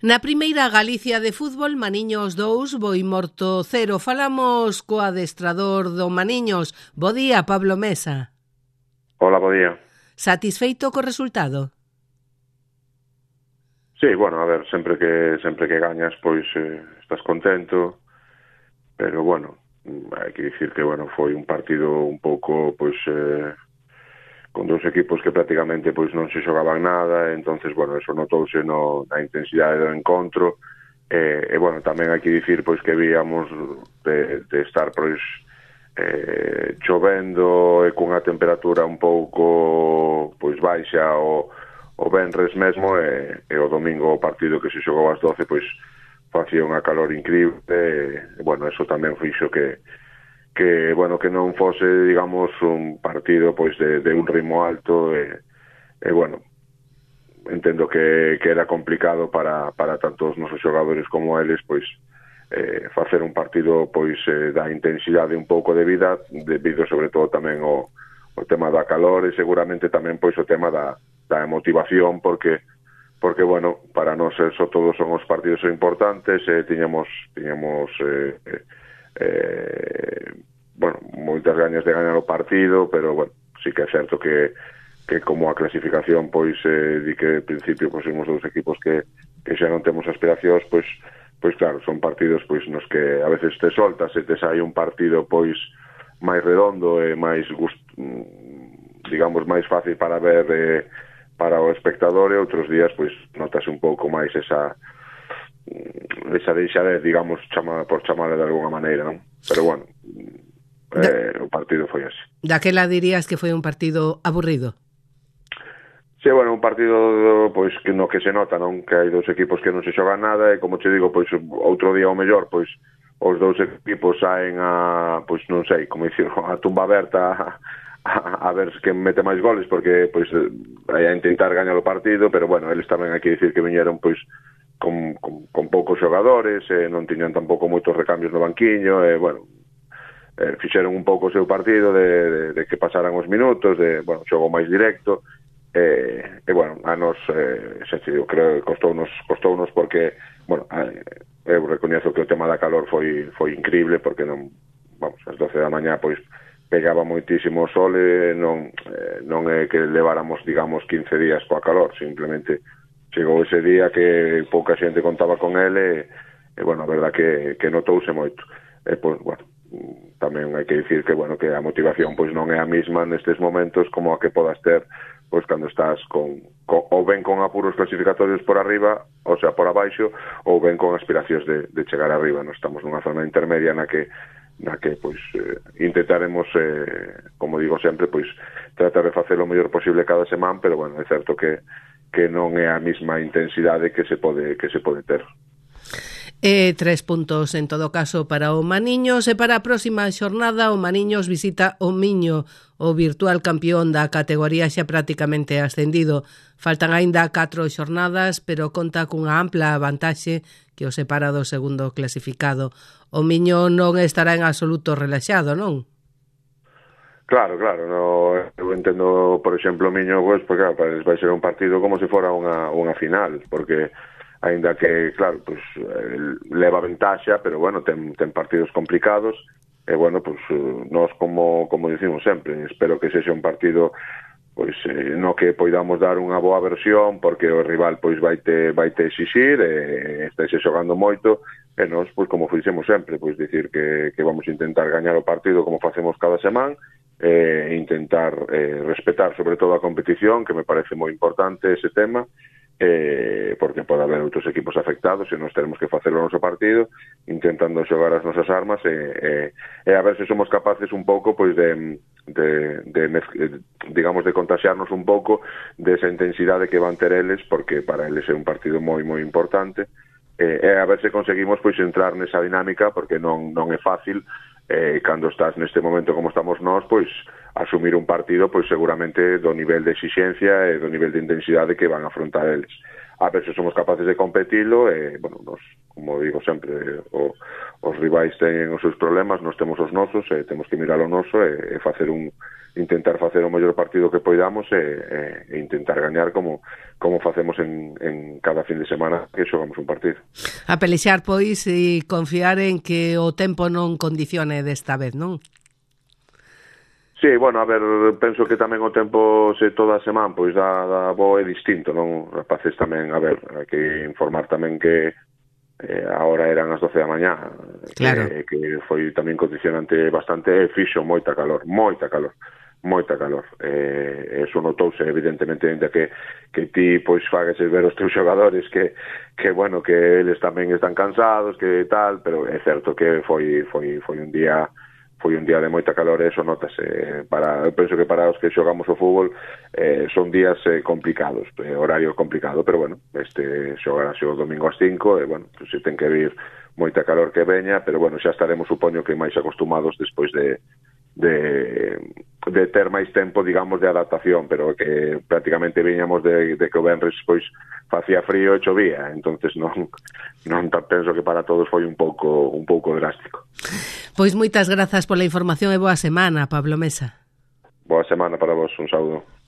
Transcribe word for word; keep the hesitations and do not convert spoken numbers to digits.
Na primeira Galicia de fútbol, Maniños dous, Boimorto cero. Falamos co adestrador do Maniños. Bo día, Pablo Mesa. Hola, bo día. Satisfeito co resultado? Sí, bueno, a ver, sempre que sempre que gañas, pois eh, estás contento, pero bueno, hai que dicir que, bueno, foi un partido un pouco, pois, eh, con dous equipos que prácticamente pois non se xogaban nada, entonces, bueno, eso notouse no, na intensidade do encontro, e, e bueno, tamén hai que dicir pois que víamos de, de estar pois eh, chovendo e cunha temperatura un pouco pois baixa o, o venres mesmo, e, e o domingo o partido que se xogou ás doce pois facía unha calor incríble, e, e bueno, eso tamén fixo que que, bueno, que non fose, digamos, un partido pois de, de un ritmo alto, e, e bueno, entendo que, que era complicado para, para tanto os nosos xogadores como eles, pois, eh, facer un partido, pois, eh, da intensidade un pouco de vida, debido sobre todo tamén ao, ao tema da calor, e seguramente tamén, pois, o tema da, da motivación, porque, porque, bueno, para nós eso todos son os partidos importantes, e tiñamos, tiñamos, eh, eh, Eh, bueno, moitas gañas de gañar o partido, pero bueno, sí que é certo que, que como a clasificación pois eh, di que en principio pois somos dous equipos que, que xa non temos aspiracións, pois pois claro, son partidos pois nos que a veces te soltas e te sai un partido pois máis redondo e máis gust, digamos máis fácil para ver eh, para o espectador, e outros días pois notas un pouco máis esa esa deixadez, digamos, chama, por chamarla de alguna maneira, non? Pero bueno, eh, da, o partido foi así. Daquela dirías que foi un partido aburrido? Sí, bueno, un partido pois que no que se nota, non? Que hai dous equipos que non se xogan nada, e como che digo, pois outro día o mellor, pois os dous equipos saen a, pois non sei, como dicir, a tumba aberta a, a, a ver que mete máis goles, porque pois hai a intentar gañar o partido, pero bueno, eles tamén hai que dicir que viñeron pois Con, con, con poucos xogadores, e non tiñan tampouco moitos recambios no banquiño, e, bueno, eh, fixeron un pouco o seu partido de, de, de que pasaran os minutos, de, bueno, xogo máis directo, e, e bueno, a nos, eh, xa te digo, creo que costounos, costounos porque, bueno, eh, eu recoñezo que o tema da calor foi, foi increíble, porque non, vamos, ás doce da mañá, pois, pegaba moitísimo o sol, e non, eh, non é que leváramos, digamos, quince días coa calor, simplemente chegou ese día que pouca xente contaba con ele, e, e bueno, a verdad que, que notouse moito. E, pois, bueno, tamén hai que dicir que, bueno, que a motivación pois non é a mesma nestes momentos como a que podas ter pois cando estás con, con ou ben con apuros clasificatorios por arriba, ou sea, por abaixo, ou ben con aspiracións de, de chegar arriba. Nos estamos nunha zona intermedia na que na que pois eh, intentaremos, eh, como digo sempre, pois tratar de facer o mellor posible cada semana, pero bueno, é certo que que non é a mesma intensidade que se pode que se pode ter. E tres puntos en todo caso para o Maniños, e para a próxima xornada o Maniños visita o Miño, o virtual campeón da categoría xa prácticamente ascendido. Faltan aínda catro xornadas, pero conta cunha ampla vantaxe que o separa do segundo clasificado. O Miño non estará en absoluto relaxado, non? Claro, claro, no, eu entendo, por exemplo, o Miño, pues, porque claro, para eles vai ser un partido como se fora unha, unha final, porque aínda que, claro, pues, leva ventaxa, pero bueno, ten, ten partidos complicados, e bueno, pues, nós como, como dicimos sempre, espero que sexa un partido pois eh, no que poidamos dar unha boa versión, porque o rival pois vai te, vai te exixir, e estáse xogando moito, e nós, pois como fixemos sempre, pois dicir que, que vamos a intentar gañar o partido como facemos cada semana, e intentar eh, respetar sobre todo a competición, que me parece moi importante ese tema, eh, porque pode haber outros equipos afectados e nós teremos que facer o noso partido intentando xogar as nosas armas, e, e, e a ver se somos capaces un pouco pois de, de, de, de digamos de contaxiarnos un pouco desa intensidade que van ter eles, porque para eles é un partido moi moi importante, e, e a ver se conseguimos pois entrar nesa dinámica, porque non, non é fácil. Eh, cando estás neste momento como estamos nós, pois asumir un partido pois seguramente do nivel de exixencia e do nivel de intensidade que van a afrontar eles. a ver se somos capaces de competilo e, bueno, nos, como digo sempre, o, os rivais teñen os seus problemas, nós temos os nosos e temos que mirar o noso e, e facer un intentar facer o mellor partido que poidamos e, e, e intentar gañar como como facemos en, en cada fin de semana que xogamos un partido. A pelexar, pois, e confiar en que o tempo non condicione desta vez, non? Sí, bueno, a ver, penso que tamén o tempo se toda a semana pois dá, dá bo é distinto, non? Rapaces tamén, a ver, hai que informar tamén que eh, a hora eran as doce da mañá, claro. que, que foi tamén condicionante bastante, e fixo moita calor, moita calor. moita calor. Eh, eso notouse evidentemente ainda que que ti pois fagues ver os teus xogadores que que bueno, que eles tamén están cansados, que tal, pero é certo que foi foi foi un día foi un día de moita calor e eso notase. Para, eu penso que para os que xogamos o fútbol eh, son días eh, complicados, eh, horario complicado, pero bueno, este xogarase o domingo ás cinco e bueno, pues, se ten que vir moita calor que veña, pero bueno, xa estaremos, supoño que máis acostumados despois de de de ter máis tempo, digamos, de adaptación, pero que prácticamente viñamos de, de que o venres pois facía frío e chovía, entonces non non penso que para todos foi un pouco un pouco drástico. Pois moitas grazas pola información e boa semana, Pablo Mesa. Boa semana para vos, un saúdo.